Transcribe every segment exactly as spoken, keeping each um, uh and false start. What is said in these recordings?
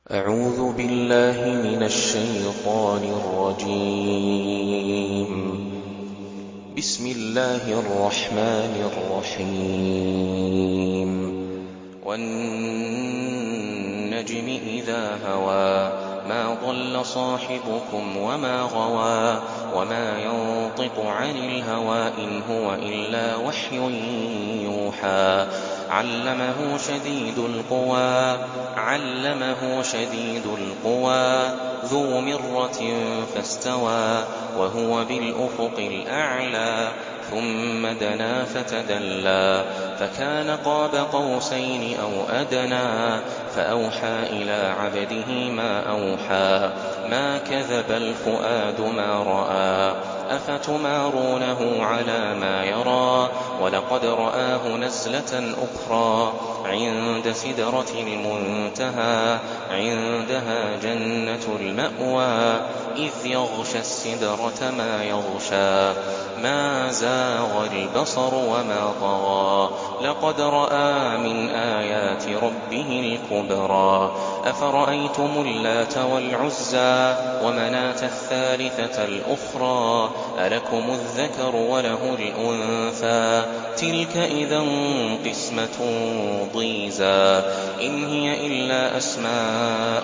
أعوذ بالله من الشيطان الرجيم. بسم الله الرحمن الرحيم. والنجم إذا هوى ما ضل صاحبكم وما غوى وما ينطق عن الهوى إن هو إلا وحي يوحى علمه شديد القوى علمه شديد القوى ذو مرة فاستوى وهو بالأفق الأعلى ثم دنا فتدلى فكان قاب قوسين أو أدنى فأوحى إلى عبده ما أوحى ما كذب الفؤاد ما رأى أفتمارونه على ما يرى ولقد رآه نزلة أخرى عند سدرة المنتهى عندها جنة المأوى إذ يغشى السدرة ما يغشى ما زاغ البصر وما طغى لقد رأى من آيات ربه الكبرى أفرأيتم اللات والعزى ومناة الثالثة الأخرى ألكم الذكر وله الأنثى تلك إذا قسمة ضيزى إن هي إلا أسماء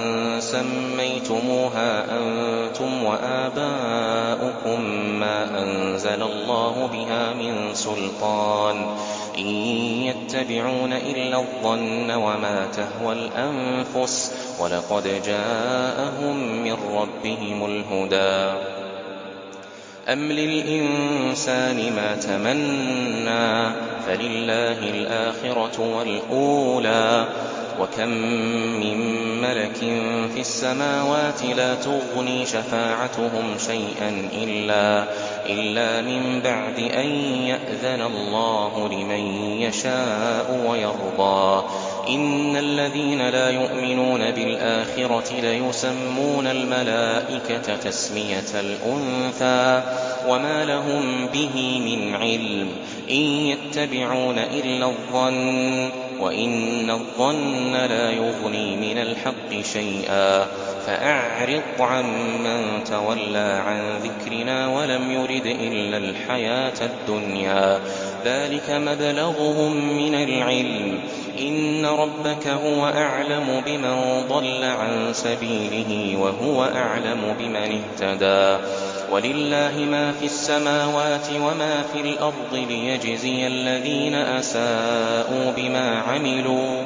سميتموها أنتم وآباؤكم ما أنزل الله بها من سلطان إن يتبعون إلا الظن وما تهوى الأنفس ولقد جاءهم من ربهم الهدى أم للإنسان ما تمنى فلله الآخرة والأولى وكم من ملك في السماوات لا تغني شفاعتهم شيئا إلا, إلا من بعد أن يأذن الله لمن يشاء ويرضى إن الذين لا يؤمنون بالآخرة ليسمون الملائكة تسمية الأنثى وما لهم به من علم إن يتبعون إلا الظن وإن الظن لا يغني من الحق شيئا فأعرض عمن تولى عن ذكرنا ولم يرد إلا الحياة الدنيا ذلك مبلغهم من العلم إن ربك هو أعلم بمن ضل عن سبيله وهو أعلم بمن اهتدى ولله ما في السماوات وما في الأرض ليجزي الذين أساءوا بما عملوا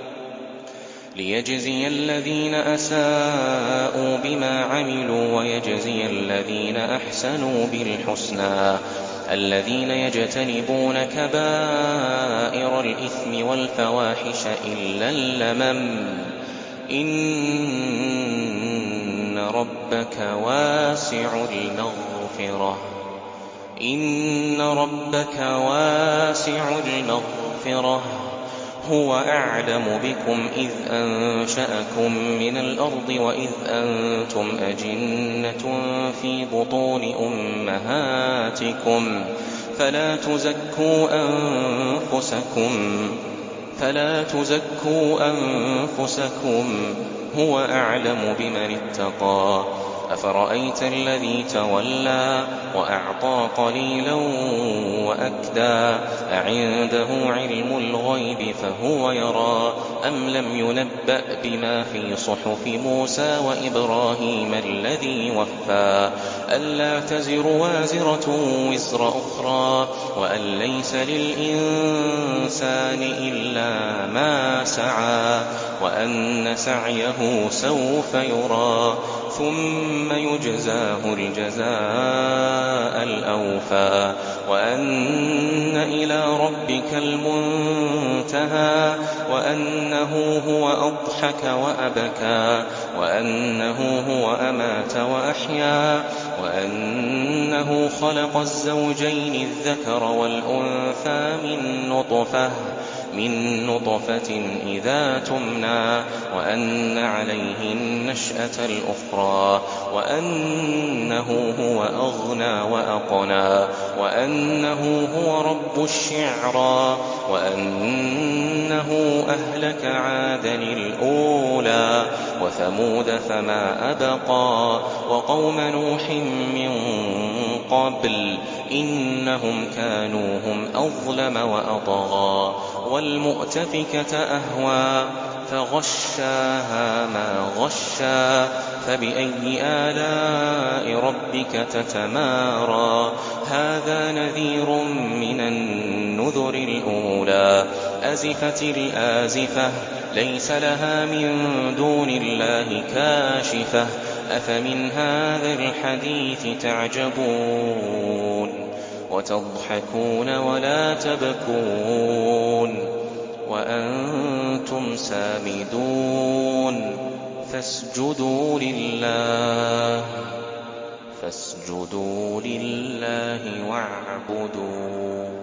ليجزي الذين أساءوا بما عملوا ويجزي الذين أحسنوا بالحسنى الذين يجتنبون كبائر الإثم والفواحش إلا اللمم إن ربك واسع المغفرة إن ربك واسع المغفرة هو أعلم بكم إذ أنشأكم من الأرض وإذ أنتم أجنة في بطون أمهاتكم فلا تزكوا أنفسكم فلا تزكوا أنفسكم هو أعلم بمن اتقى أفرأيت الذي تولى وأعطى قليلا وأكدى أعنده علم الغيب فهو يرى أم لم ينبأ بما في صحف موسى وإبراهيم الذي وفى ألا تزر وازرة وزر أخرى وأن ليس للإنسان إلا ما سعى وأن سعيه سوف يرى ثم يجزاه الجزاء الأوفى وأن إلى ربك المنتهى وأنه هو أضحك وأبكى وأنه هو أمات وأحيا وأنه خلق الزوجين الذكر والأنثى من نطفة من نطفة إذا تمنى وأن عليه النشأة الأخرى وأنه هو أغنى وأقنى وأنه هو رب الشعرى وأنه أهلك عادا الأولى وثمود فما أبقى وقوم نوح من قبل إنهم كانوا هم أظلم وأطغى والمؤتفكة أهوى فغشاها ما غشا فبأي آلاء ربك تتمارى هذا نذير من النذر الأولى أزفت الآزفة ليس لها من دون الله كاشفة أفمن هذا الحديث تعجبون وتضحكون ولا تبكون وأنتم سامدون فاسجدوا لله فاسجدوا لله واعبدوا